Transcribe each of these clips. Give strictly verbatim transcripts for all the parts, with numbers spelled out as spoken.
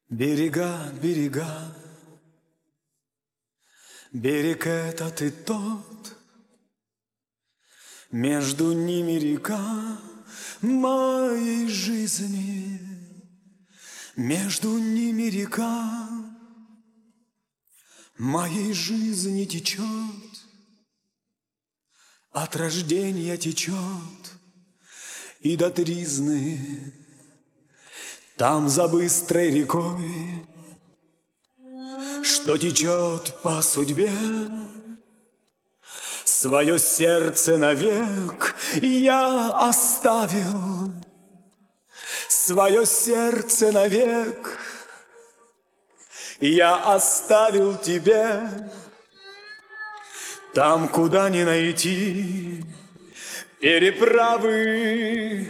Берега, берега, берег этот и тот, между ними река моей жизни, между ними река моей жизни течет, от рождения течет и до тризны. Там за быстрой рекой, что течет по судьбе, свое сердце навек я оставил, свое сердце навек я оставил тебе. Там, куда не найти переправы,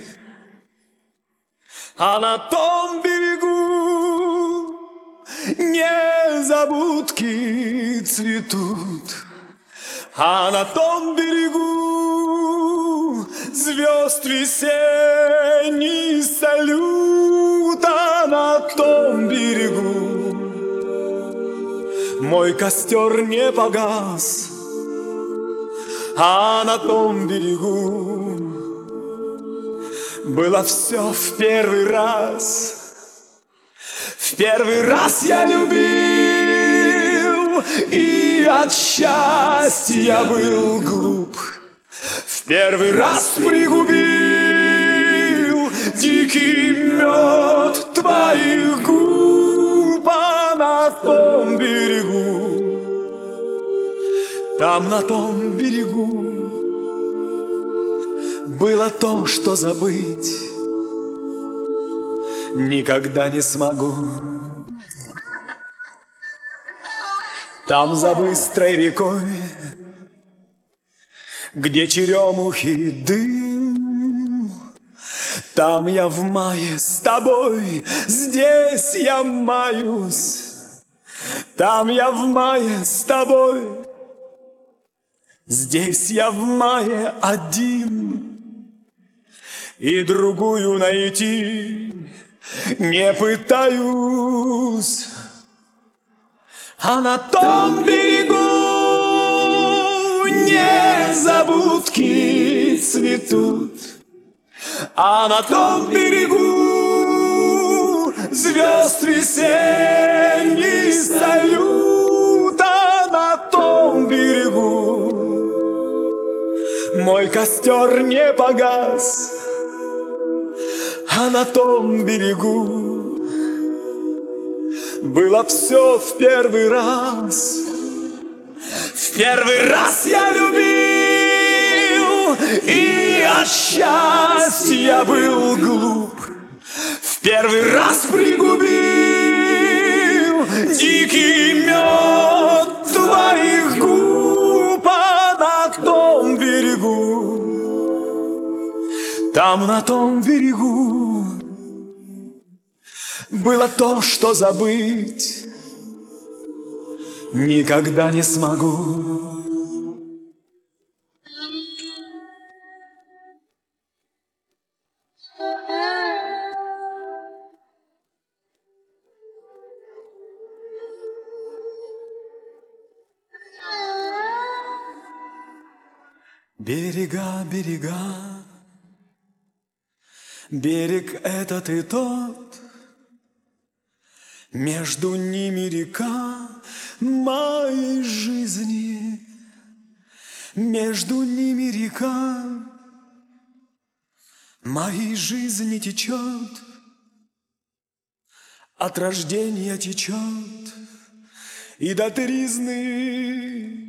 а на том берегу незабудки цветут, а на том берегу звезд весенний салют, а на том берегу мой костер не погас, а на том берегу было все в первый раз. В первый раз я любил, и от счастья был глуп. В первый раз пригубил дикий мед твоих губ, а на том берегу, там на том берегу было то, что забыть никогда не смогу. Там за быстрой рекой, где черемухи дым, там я в мае с тобой, здесь я маюсь. Там я в мае с тобой, здесь я в мае один. И другую найти не пытаюсь, а на том берегу незабудки цветут, а на том берегу звезд весенний салют, а на том берегу мой костер не погас, а на том берегу было все в первый раз. В первый раз я любил, и от счастья был глуп. В первый раз пригубил дикий мед твоих губ, а на том берегу, там на том берегу было то, что забыть никогда не смогу. Берега, берега, берег этот и тот, между ними река моей жизни, между ними река моей жизни течет, от рождения течет и до тризны.